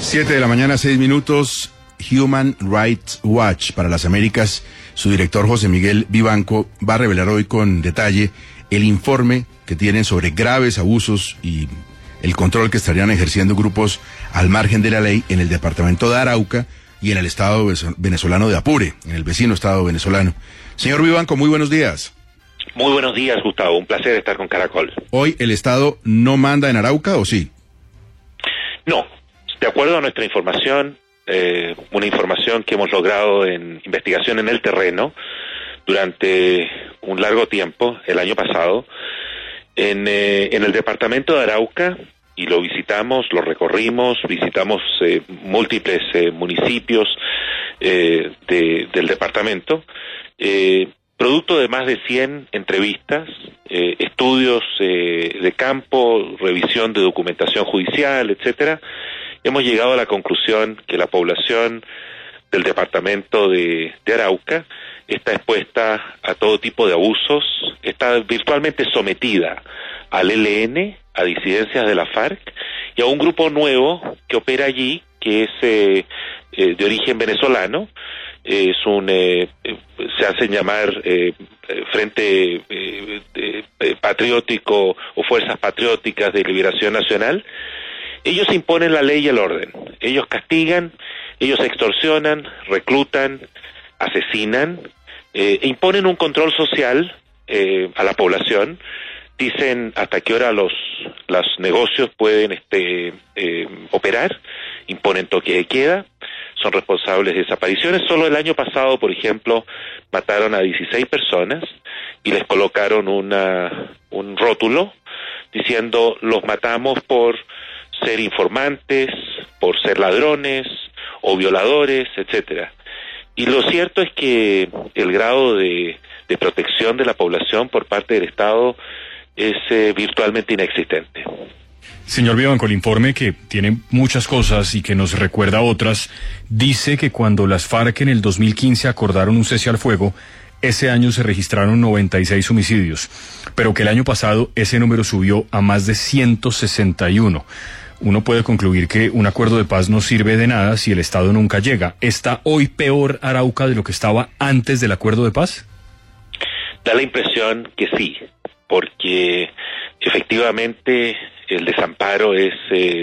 7 de la mañana, 6 minutos. Human Rights Watch para las Américas, su director José Miguel Vivanco va a revelar hoy con detalle el informe que tienen sobre graves abusos y el control que estarían ejerciendo grupos al margen de la ley en el departamento de Arauca y en el estado venezolano de Apure, en el vecino estado venezolano. Señor Vivanco, muy buenos días. Muy buenos días, Gustavo. Un placer estar con Caracol. ¿Hoy el Estado no manda en Arauca o sí? No. De acuerdo a nuestra información, una información que hemos logrado en investigación en el terreno durante un largo tiempo, el año pasado, en el departamento de Arauca, y lo visitamos, lo recorrimos, visitamos múltiples municipios del departamento, producto de más de 100 entrevistas, estudios de campo, revisión de documentación judicial, etcétera. Hemos llegado a la conclusión que la población del departamento de Arauca está expuesta a todo tipo de abusos, está virtualmente sometida al ELN, a disidencias de la FARC, y a un grupo nuevo que opera allí, que es de origen venezolano, se hacen llamar Frente Patriótico o Fuerzas Patrióticas de Liberación Nacional. Ellos imponen la ley y el orden, ellos castigan, ellos extorsionan, reclutan, asesinan, imponen un control social a la población, dicen hasta qué hora los negocios pueden operar, imponen toque de queda, son responsables de desapariciones. Solo el año pasado, por ejemplo, mataron a 16 personas y les colocaron un rótulo diciendo los matamos por ser informantes, por ser ladrones o violadores, etcétera. Y lo cierto es que el grado de protección de la población por parte del Estado es virtualmente inexistente. Señor Vivanco, el informe, que tiene muchas cosas y que nos recuerda a otras, dice que cuando las FARC en el 2015 acordaron un cese al fuego, ese año se registraron 96 homicidios, pero que el año pasado ese número subió a más de 161. Uno puede concluir que un acuerdo de paz no sirve de nada si el Estado nunca llega. ¿Está hoy peor Arauca de lo que estaba antes del acuerdo de paz? Da la impresión que sí, porque efectivamente el desamparo es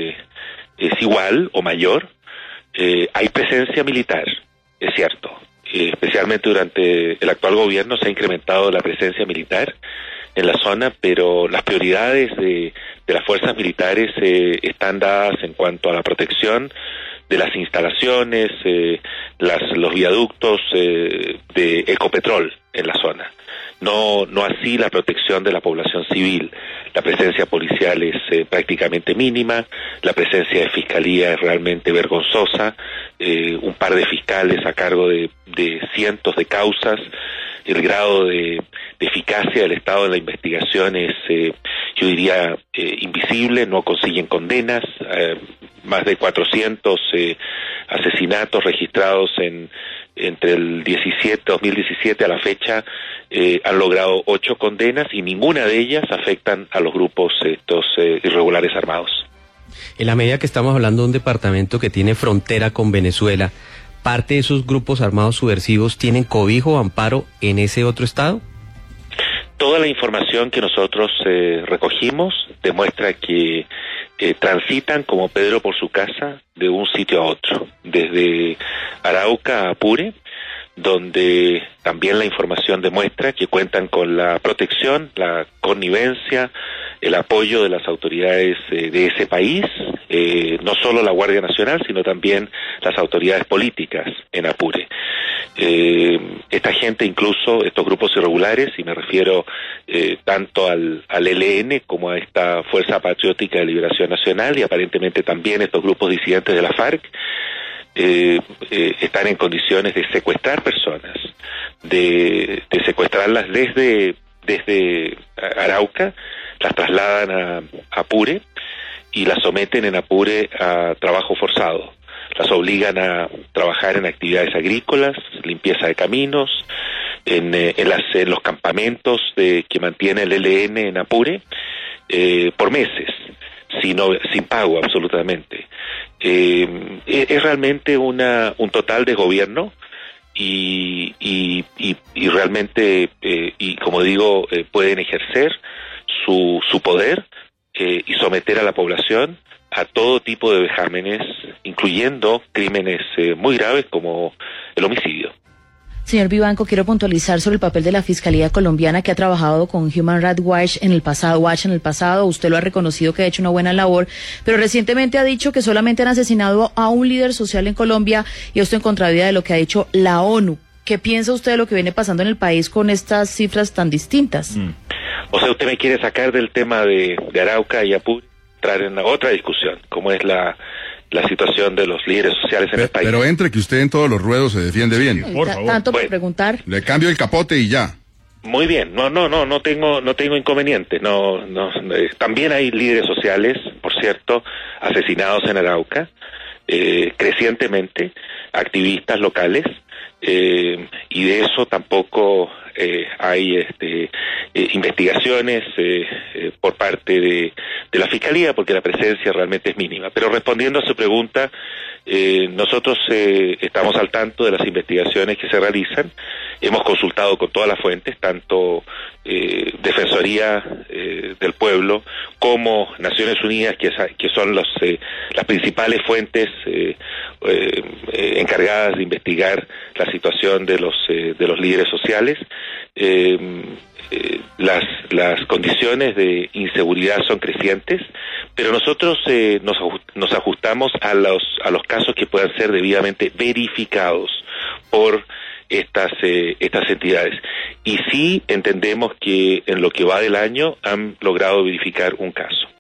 igual o mayor. Hay presencia militar, es cierto. Especialmente durante el actual gobierno se ha incrementado la presencia militar en la zona, pero las prioridades de las fuerzas militares están dadas en cuanto a la protección de las instalaciones, los viaductos de Ecopetrol en la zona. No así la protección de la población civil. La presencia policial es prácticamente mínima, la presencia de fiscalía es realmente vergonzosa, un par de fiscales a cargo de cientos de causas. El grado de eficacia del Estado en la investigación es, yo diría, invisible, no consiguen condenas, más de 400 asesinatos registrados entre el 2017 a la fecha, han logrado 8 condenas y ninguna de ellas afectan a los grupos irregulares armados. En la medida que estamos hablando de un departamento que tiene frontera con Venezuela, ¿parte de esos grupos armados subversivos tienen cobijo o amparo en ese otro estado? Toda la información que nosotros recogimos demuestra que transitan como Pedro por su casa de un sitio a otro, desde Arauca a Apure, donde también la información demuestra que cuentan con la protección, la connivencia, el apoyo de las autoridades de ese país, no solo la Guardia Nacional, sino también las autoridades políticas en Apure. Esta gente, incluso estos grupos irregulares, y me refiero tanto al ELN como a esta Fuerza Patriótica de Liberación Nacional y aparentemente también estos grupos disidentes de la FARC, están en condiciones de secuestrar personas, de secuestrarlas desde Arauca, las trasladan a Apure y las someten en Apure a trabajo forzado. Las obligan a trabajar en actividades agrícolas, limpieza de caminos, en los campamentos que mantiene el ELN en Apure, por meses, sin pago absolutamente. Es realmente un total desgobierno y realmente, y como digo, pueden ejercer su poder y someter a la población a todo tipo de vejámenes, incluyendo crímenes muy graves como el homicidio. Señor Vivanco, quiero puntualizar sobre el papel de la Fiscalía colombiana, que ha trabajado con Human Rights Watch en el pasado. Usted lo ha reconocido, que ha hecho una buena labor, pero recientemente ha dicho que solamente han asesinado a un líder social en Colombia, y esto en contravía de lo que ha dicho la ONU. ¿Qué piensa usted de lo que viene pasando en el país con estas cifras tan distintas? O sea, usted me quiere sacar del tema de Arauca y Apure, entrar en otra discusión, como es la situación de los líderes sociales en el país. Pero entre, que usted en todos los ruedos se defiende bien. Por favor. Tanto por preguntar. Le cambio el capote y ya. Muy bien, no tengo inconveniente. También hay líderes sociales, por cierto, asesinados en Arauca, crecientemente, activistas locales, y de eso tampoco hay investigaciones por parte de la Fiscalía, porque la presencia realmente es mínima. Pero respondiendo a su pregunta, nosotros estamos al tanto de las investigaciones que se realizan. Hemos consultado con todas las fuentes, tanto Defensoría del Pueblo como Naciones Unidas, que son las principales fuentes encargadas de investigar la situación de los líderes sociales. Las condiciones de inseguridad son crecientes, pero nosotros nos ajustamos a los casos que puedan ser debidamente verificados por estas entidades. Y sí entendemos que en lo que va del año han logrado verificar un caso.